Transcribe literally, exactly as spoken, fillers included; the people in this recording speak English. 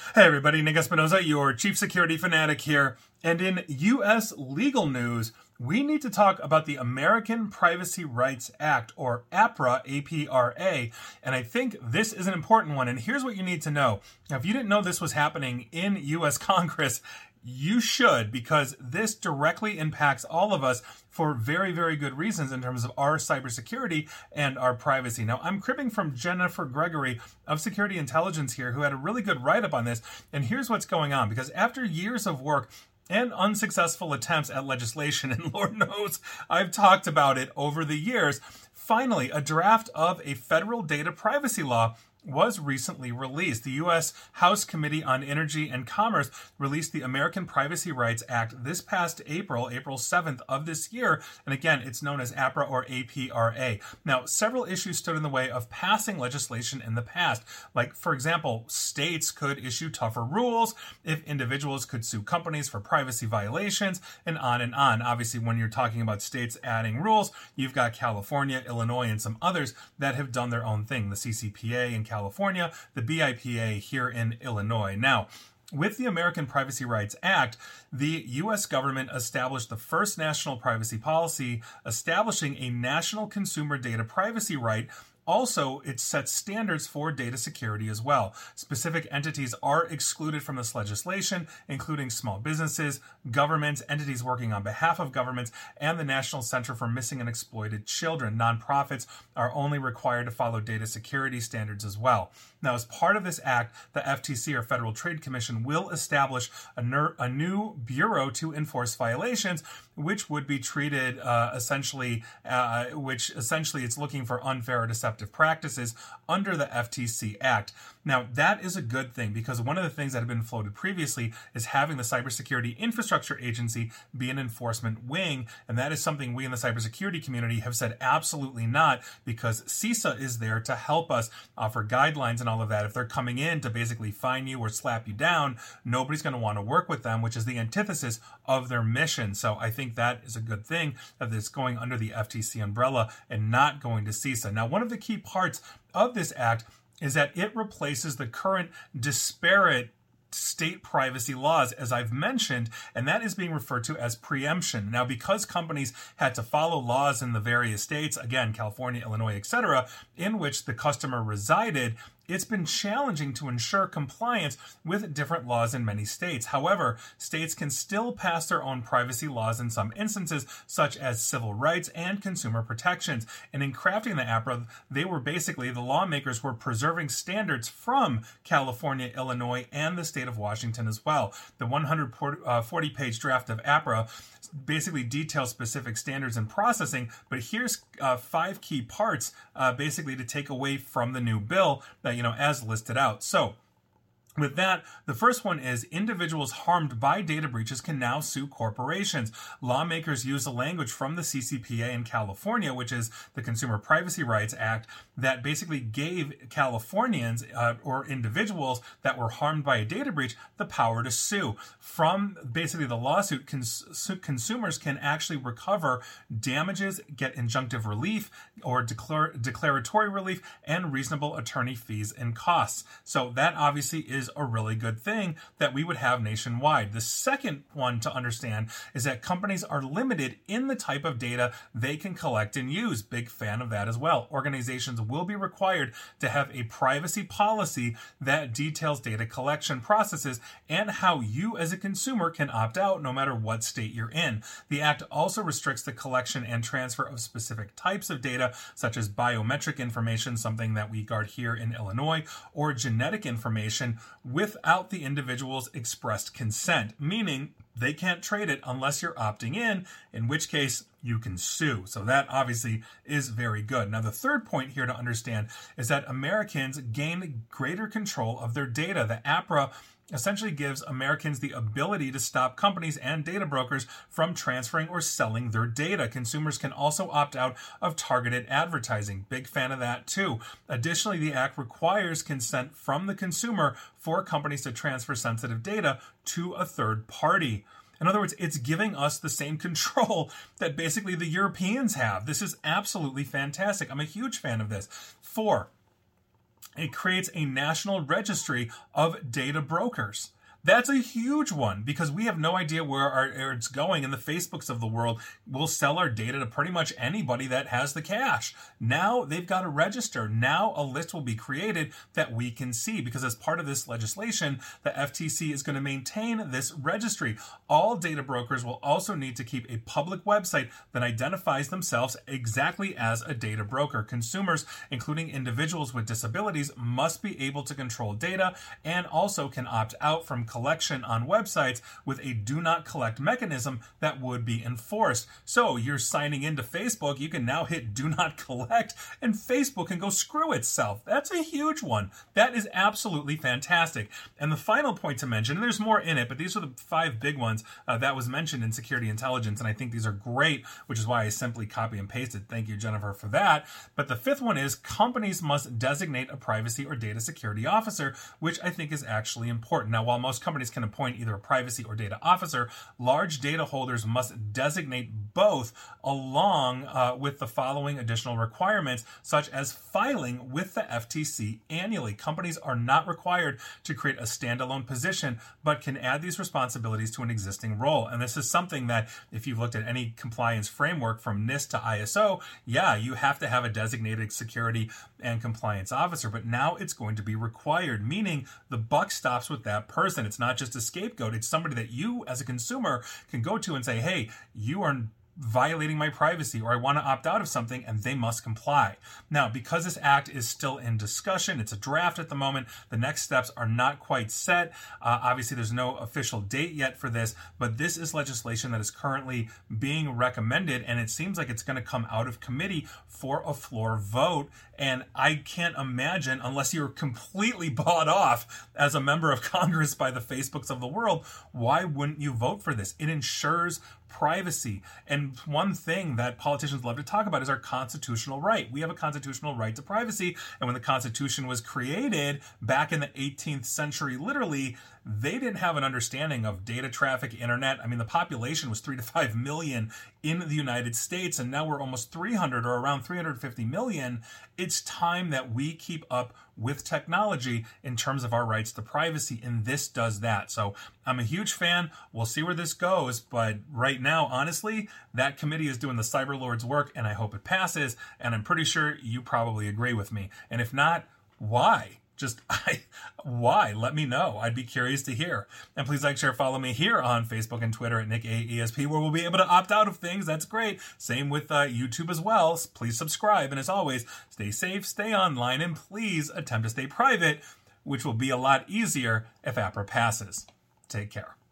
Hey everybody, Nick Espinosa, your chief security fanatic here. And in U S legal news, we need to talk about the American Privacy Rights Act, or APRA, A P R A. And I think this is an important one. And here's what you need to know. Now, if you didn't know this was happening in U S Congress, you should, because this directly impacts all of us for very, very good reasons in terms of our cybersecurity and our privacy. Now, I'm cribbing from Jennifer Gregory of Security Intelligence here, who had a really good write-up on this. And here's what's going on, because after years of work and unsuccessful attempts at legislation, and Lord knows I've talked about it over the years, finally, a draft of a federal data privacy law was recently released. The U S House Committee on Energy and Commerce released the American Privacy Rights Act this past April, April seventh of this year. And again, it's known as APRA or A P R A. Now, several issues stood in the way of passing legislation in the past. Like, for example, states could issue tougher rules if individuals could sue companies for privacy violations, and on and on. Obviously, when you're talking about states adding rules, you've got California, Illinois, and some others that have done their own thing. The C C P A in California, California, the B I P A here in Illinois. Now, with the American Privacy Rights Act, the U S government established the first national privacy policy, establishing a national consumer data privacy right. Also, it sets standards for data security as well. Specific entities are excluded from this legislation, including small businesses, governments, entities working on behalf of governments, and the National Center for Missing and Exploited Children. Nonprofits are only required to follow data security standards as well. Now, as part of this act, the F T C, or Federal Trade Commission, will establish a, ner- a new bureau to enforce violations, which would be treated uh, essentially, uh, which essentially it's looking for unfair or deceptive practices under the F T C Act. Now, that is a good thing, because one of the things that have been floated previously is having the Cybersecurity Infrastructure Agency be an enforcement wing, and that is something we in the cybersecurity community have said absolutely not, because CISA is there to help us offer guidelines and all of that. If they're coming in to basically fine you or slap you down, nobody's going to want to work with them, which is the antithesis of their mission. So I think that is a good thing, that it's going under the F T C umbrella and not going to CISA. Now, one of the key parts of this act is that it replaces the current disparate state privacy laws, as I've mentioned, and that is being referred to as preemption. Now, because companies had to follow laws in the various states, again, California, Illinois, et cetera, in which the customer resided, it's been challenging to ensure compliance with different laws in many states. However, states can still pass their own privacy laws in some instances, such as civil rights and consumer protections. And in crafting the APRA, they were basically, the lawmakers were preserving standards from California, Illinois, and the state of Washington as well. The one hundred forty page draft of APRA basically details specific standards and processing, but here's uh, five key parts uh, basically to take away from the new bill that, you know, as listed out. So, with that, the first one is individuals harmed by data breaches can now sue corporations. Lawmakers use the language from the C C P A in California, which is the Consumer Privacy Rights Act, that basically gave Californians uh, or individuals that were harmed by a data breach the power to sue. From basically the lawsuit, cons- consumers can actually recover damages, get injunctive relief or declar- declaratory relief, and reasonable attorney fees and costs. So that obviously is a really good thing that we would have nationwide. The second one to understand is that companies are limited in the type of data they can collect and use. Big fan of that as well. Organizations will be required to have a privacy policy that details data collection processes and how you as a consumer can opt out no matter what state you're in. The act also restricts the collection and transfer of specific types of data, such as biometric information, something that we guard here in Illinois, or genetic information, without the individual's expressed consent, meaning they can't trade it unless you're opting in, in which case you can sue. So that obviously is very good. Now, the third point here to understand is that Americans gain greater control of their data. The APRA essentially gives Americans the ability to stop companies and data brokers from transferring or selling their data. Consumers can also opt out of targeted advertising. Big fan of that too. Additionally, the act requires consent from the consumer for companies to transfer sensitive data to a third party. In other words, it's giving us the same control that basically the Europeans have. This is absolutely fantastic. I'm a huge fan of this. Four, it creates a national registry of data brokers. That's a huge one because we have no idea where, our, where it's going, and the Facebooks of the world will sell our data to pretty much anybody that has the cash. Now they've got to register. Now a list will be created that we can see because as part of this legislation, the F T C is going to maintain this registry. All data brokers will also need to keep a public website that identifies themselves exactly as a data broker. Consumers, including individuals with disabilities, must be able to control data and also can opt out from collection on websites with a do not collect mechanism that would be enforced. So you're signing into Facebook, you can now hit do not collect and Facebook can go screw itself. That's a huge one. That is absolutely fantastic. And the final point to mention, and there's more in it, but these are the five big ones uh, that was mentioned in security intelligence, and I think these are great, which is why I simply copy and pasted. Thank you, Jennifer, for that. But the fifth one is companies must designate a privacy or data security officer, which I think is actually important. Now, while most companies can appoint either a privacy or data officer, large data holders must designate both along uh, with the following additional requirements, such as filing with the F T C annually. Companies are not required to create a standalone position, but can add these responsibilities to an existing role. And this is something that if you've looked at any compliance framework from NIST to I S O, yeah, you have to have a designated security and compliance officer, but now it's going to be required, meaning the buck stops with that person. It's not just a scapegoat. It's somebody that you as a consumer can go to and say, hey, you are violating my privacy, or I want to opt out of something, and they must comply. Now, because this act is still in discussion, it's a draft at the moment, the next steps are not quite set. Uh, obviously, there's no official date yet for this, but this is legislation that is currently being recommended, and it seems like it's going to come out of committee for a floor vote. And I can't imagine, unless you're completely bought off as a member of Congress by the Facebooks of the world, why wouldn't you vote for this? It ensures privacy. And one thing that politicians love to talk about is our constitutional right. We have a constitutional right to privacy. And when the Constitution was created back in the eighteenth century, literally, they didn't have an understanding of data traffic, internet. I mean, the population was three to five million in the United States, and now we're almost three hundred or around three hundred fifty million. It's time that we keep up with technology in terms of our rights to privacy, and this does that. So I'm a huge fan. We'll see where this goes, but right now, honestly, that committee is doing the cyber lord's work, and I hope it passes, and I'm pretty sure you probably agree with me. And if not, why? Just, I, why? Let me know. I'd be curious to hear. And please like, share, follow me here on Facebook and Twitter at Nick A E S P, where we'll be able to opt out of things. That's great. Same with uh, YouTube as well. Please subscribe. And as always, stay safe, stay online, and please attempt to stay private, which will be a lot easier if APRA passes. Take care.